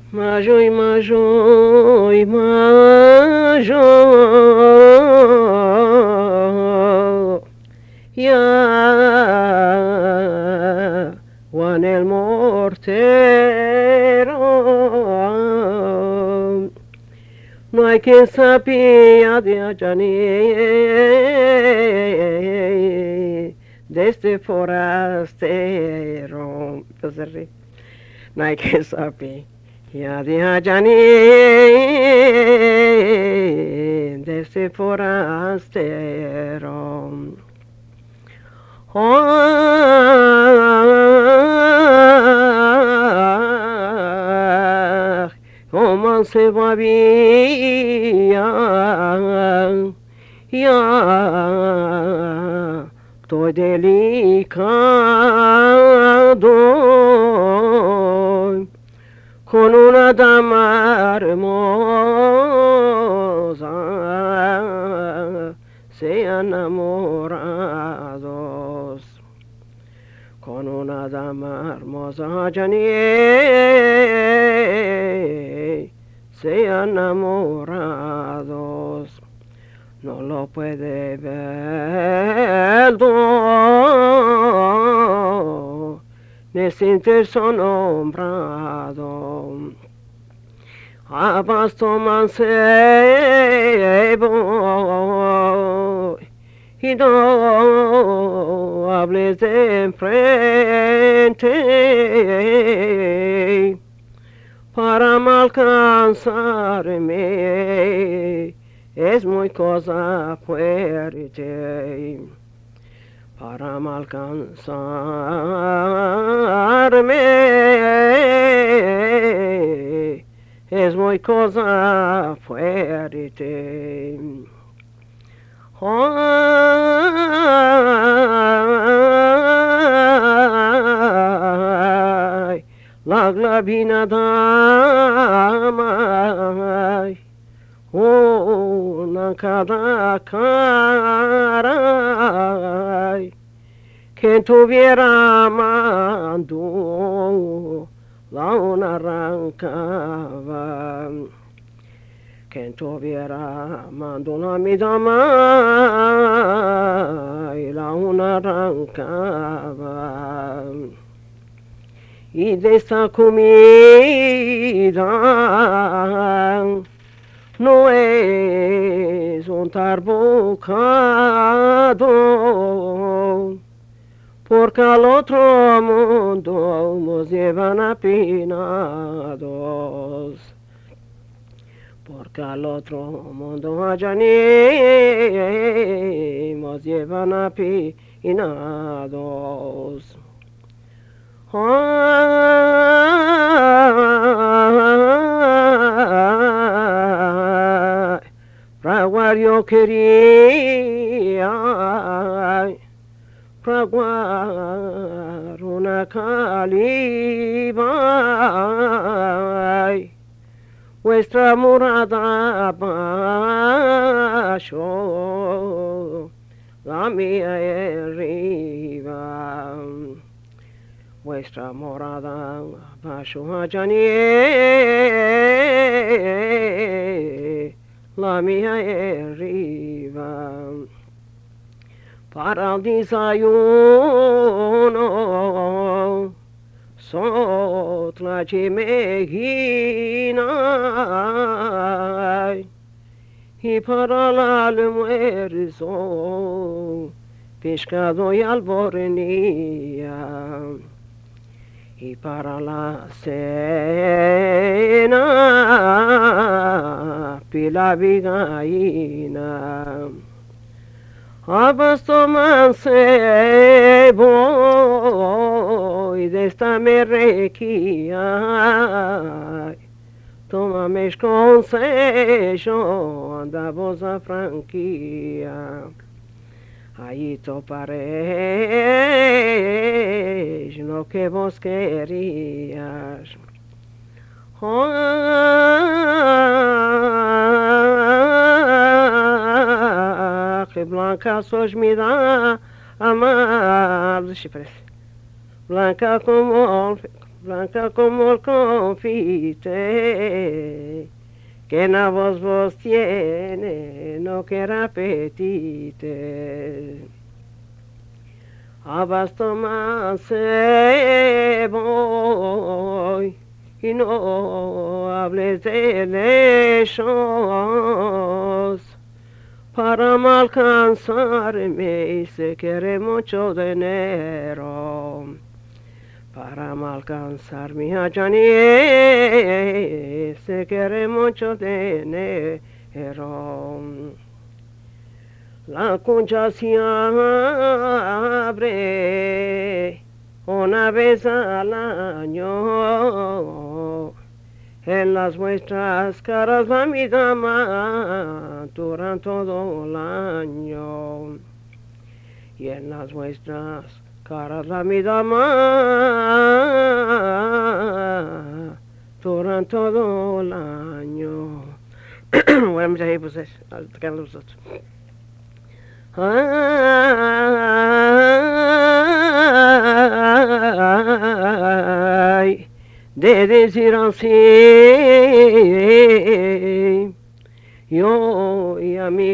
Majoi, majoi, majoi, ya, Juan el mortero. No hay quien sabía de allá ni de este forastero. Entonces, no hay quien sabía de allá ni de este forastero. Oh, cómo se va bien, ya, estoy delicado con una dama hermosa, se enamorados con una dama hermosa, Janie, se enamorados, no lo puede ver, no, ni sentirse nombrado. Abasto mancebo y no hables de frente para me alcanzarme, es muy cosa fuerte para me alcanzarme, es muy cosa fuerte. Ay, la glavina dama, una cada cara, quien tuviera mando, la una arrancaba. Quien tuviera mando la mi dama y la una arrancaba. Y de esta comida no es un tarbocado, porque al otro mundo nos llevan apinados. Porque al otro mundo allá ni nos llevan apinados. Ay, fraguar yo quería, fraguar una caliba, vuestra morada abajo, la mía arriba. Vuestra morada abajo allá ni la mía arriba. Para el desayuno, sotla chimegina y para el almuerzo, pescado y albornilla. Y para la cena, pila vigaina. Abasto mancebo y de esta me requia. Toma mis consejos, anda vos a franquia. Aí topareis no que vos querías. Ah, que blanca sos me dá amar. Deixa eu Blanca como blanca como el confite, que en la voz tiene, no quiera apetite. Abasto más voy, y no hables de lechos, para no alcanzarme se quiere mucho dinero. Para no alcanzar mi Johnny se quiere mucho dinero. La concha se abre una vez al año. En las vuestras caras va mi dama durante todo el año. Y en las vuestras caras va mi dama durante todo el año. Bueno, moet je even zeggen, dat kan dus dat. Ay, de decir así, yo ya me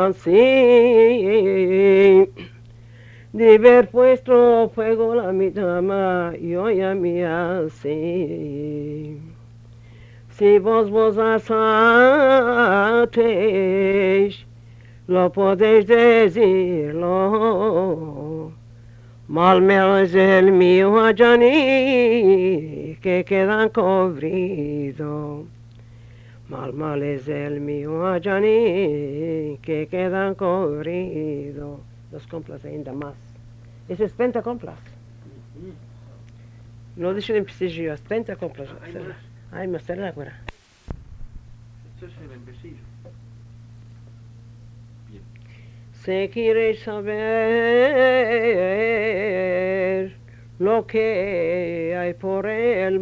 cansé de ver puesto fuego la mi dama, yo ya me así. Si vos asateis, lo podéis decirlo. Mal me es el mío Johnny, que queda cobrido. Mal es el mío Johnny, que queda cobrido. Dos compras ainda más. Isso é 70 compras. Não deixa nem prestigio, 70 compras. Ai, mas será agora? Esto es el empecillo. Bien. Si quieres saber lo que hay por el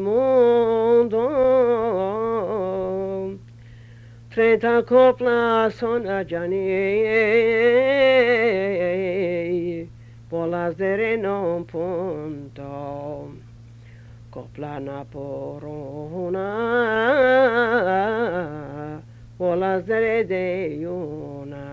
mundo, 30 coplas son a Johnny, bolas de reno un punto, coplana por una, bolas de una.